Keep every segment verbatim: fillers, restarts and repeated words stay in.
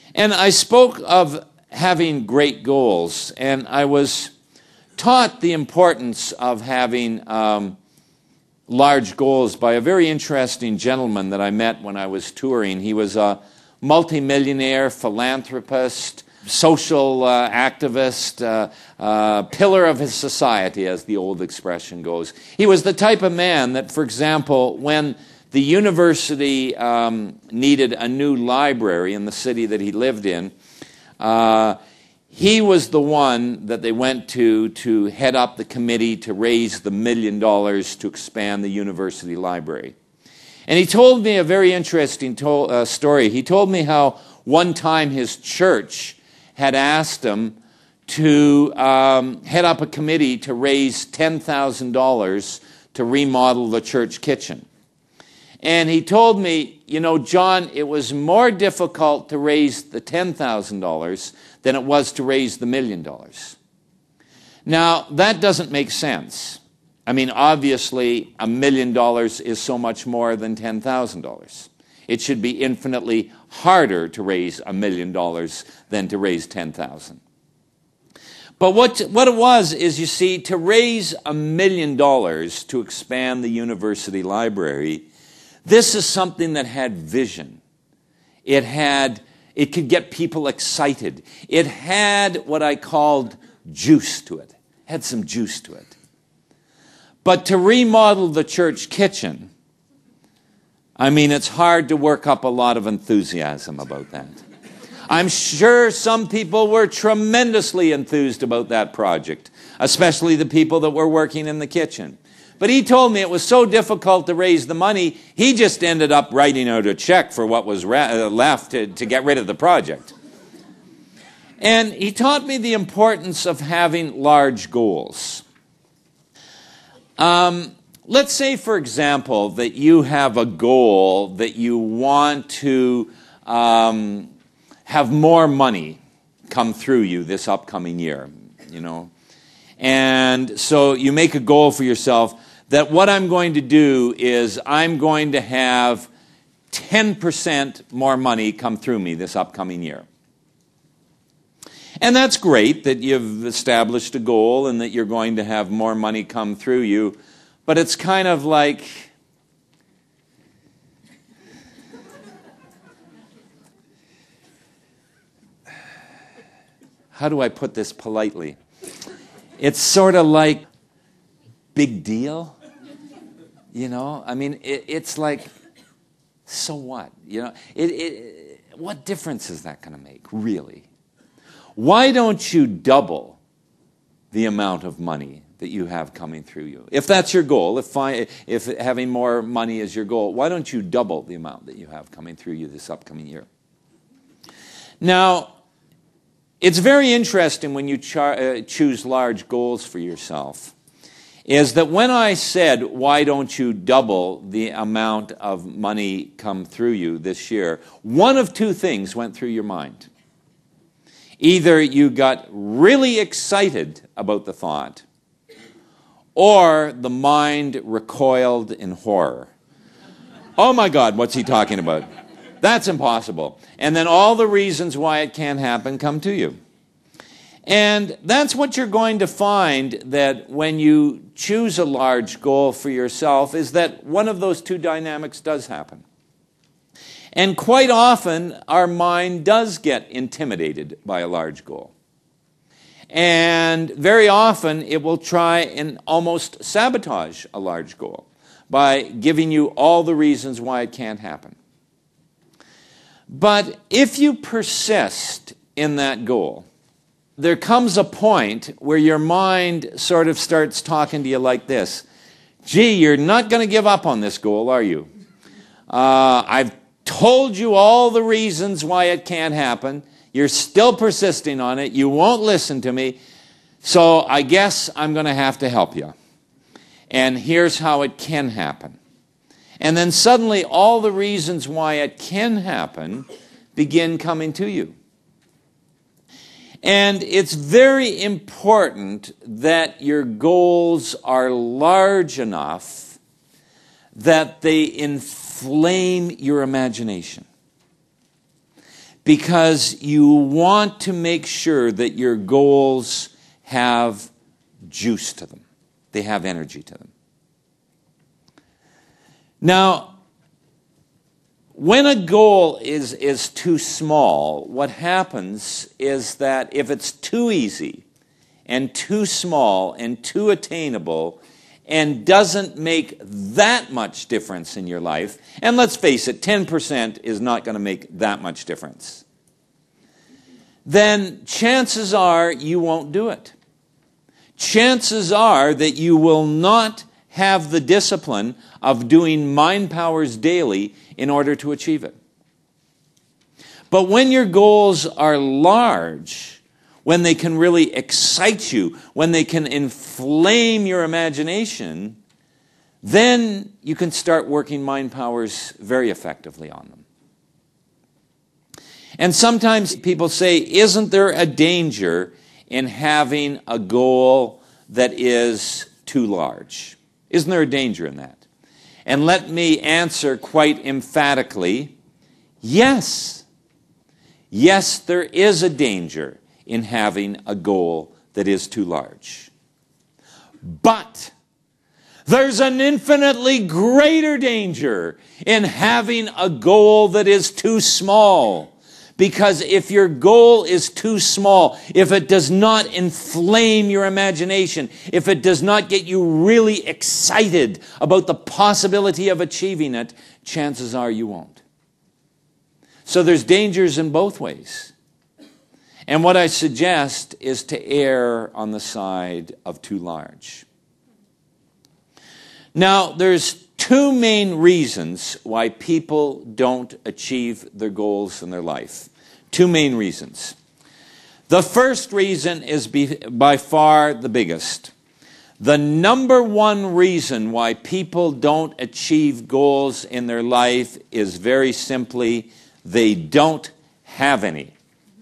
And I spoke of having great goals, and I was taught the importance of having um, large goals by a very interesting gentleman that I met when I was touring. He was a multimillionaire, philanthropist, social uh, activist, uh, uh, pillar of his society, as the old expression goes. He was the type of man that, for example, when the university um, needed a new library in the city that he lived in, uh, he was the one that they went to to head up the committee to raise the million dollars to expand the university library. And he told me a very interesting to- uh, story. He told me how one time his church had asked him to um, head up a committee to raise ten thousand dollars to remodel the church kitchen. And he told me, you know, John, it was more difficult to raise the ten thousand dollars than it was to raise the million dollars. Now, that doesn't make sense. I mean, obviously, a million dollars is so much more than ten thousand dollars. It should be infinitely harder to raise a million dollars than to raise ten thousand. But what, what it was is, you see, to raise a million dollars to expand the university library, this is something that had vision. It had, it could get people excited. It had what I called juice to it. It had some juice to it. But to remodel the church kitchen, I mean, it's hard to work up a lot of enthusiasm about that. I'm sure some people were tremendously enthused about that project, especially the people that were working in the kitchen. But he told me it was so difficult to raise the money, he just ended up writing out a check for what was ra- left to, to get rid of the project. And he taught me the importance of having large goals. Um, let's say, for example, that you have a goal that you want to um, have more money come through you this upcoming year, you know. And so you make a goal for yourself that what I'm going to do is I'm going to have ten percent more money come through me this upcoming year. And that's great that you've established a goal and that you're going to have more money come through you, but it's kind of like, how do I put this politely? It's sort of like, big deal? You know, I mean, it, it's like, so what? You know, it, it, what difference is that going to make, really? Why don't you double the amount of money that you have coming through you? If that's your goal, if, fi- if having more money is your goal, why don't you double the amount that you have coming through you this upcoming year? Now, it's very interesting when you char- uh, choose large goals for yourself, is that when I said, why don't you double the amount of money come through you this year, one of two things went through your mind. Either you got really excited about the thought, or the mind recoiled in horror. Oh my God, what's he talking about? That's impossible. And then all the reasons why it can't happen come to you. And that's what you're going to find, that when you choose a large goal for yourself, is that one of those two dynamics does happen. And quite often, our mind does get intimidated by a large goal. And very often, it will try and almost sabotage a large goal by giving you all the reasons why it can't happen. But if you persist in that goal, there comes a point where your mind sort of starts talking to you like this. Gee, you're not going to give up on this goal, are you? Uh, I've told you all the reasons why it can't happen. You're still persisting on it. You won't listen to me. So I guess I'm going to have to help you. And here's how it can happen. And then suddenly all the reasons why it can happen begin coming to you. And it's very important that your goals are large enough that they inflame your imagination. because you want to make sure that your goals have juice to them. They have energy to them. Now, when a goal is, is too small, what happens is that if it's too easy and too small and too attainable and doesn't make that much difference in your life, and let's face it, ten percent is not going to make that much difference, then chances are you won't do it. Chances are that you will not have the discipline of doing mind powers daily in order to achieve it. But when your goals are large, when they can really excite you, when they can inflame your imagination, then you can start working mind powers very effectively on them. And sometimes people say, isn't there a danger in having a goal that is too large? Isn't there a danger in that? And let me answer quite emphatically, yes. Yes, there is a danger in having a goal that is too large. But there's an infinitely greater danger in having a goal that is too small. Because if your goal is too small, if it does not inflame your imagination, if it does not get you really excited about the possibility of achieving it, chances are you won't. So there's dangers in both ways. And what I suggest is to err on the side of too large. Now, there's two main reasons why people don't achieve their goals in their life. Two main reasons. The first reason is by far the biggest. The number one reason why people don't achieve goals in their life is very simply they don't have any.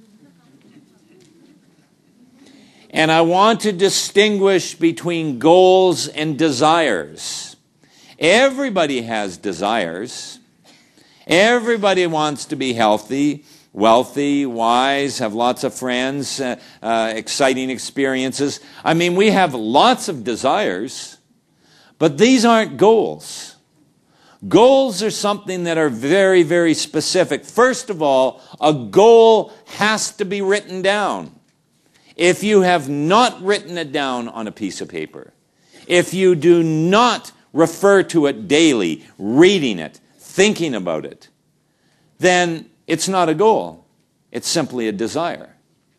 And I want to distinguish between goals and desires. Everybody has desires. Everybody wants to be healthy, wealthy, wise, have lots of friends, uh, uh, exciting experiences. I mean, we have lots of desires, but these aren't goals. Goals are something that are very, very specific. First of all, a goal has to be written down. If you have not written it down on a piece of paper, if you do not refer to it daily, reading it, thinking about it, then it's not a goal. It's simply a desire.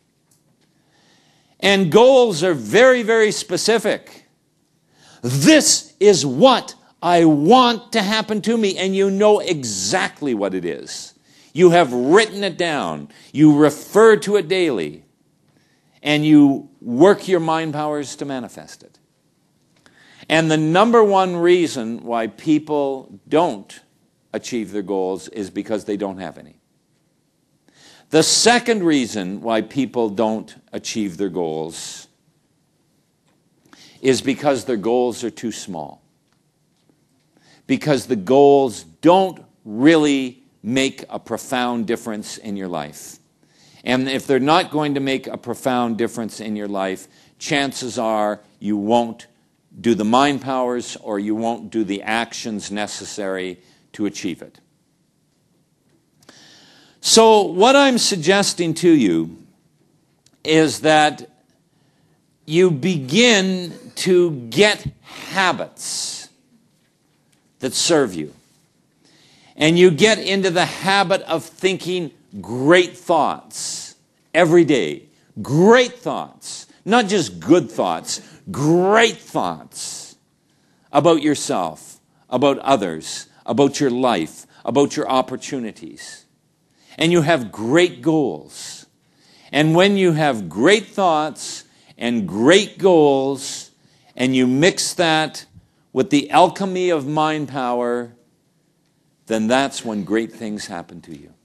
And goals are very, very specific. This is what I want to happen to me, and you know exactly what it is. You have written it down. You refer to it daily. And you work your mind powers to manifest it. And the number one reason why people don't achieve their goals is because they don't have any. The second reason why people don't achieve their goals is because their goals are too small. Because the goals don't really make a profound difference in your life. And if they're not going to make a profound difference in your life, chances are you won't do the mind powers or you won't do the actions necessary to achieve it. So what I'm suggesting to you is that you begin to get habits that serve you. And you get into the habit of thinking great thoughts every day. Great thoughts. Not just good thoughts. Great thoughts about yourself, about others, about your life, about your opportunities. And you have great goals. And when you have great thoughts and great goals, and you mix that with the alchemy of mind power, then that's when great things happen to you.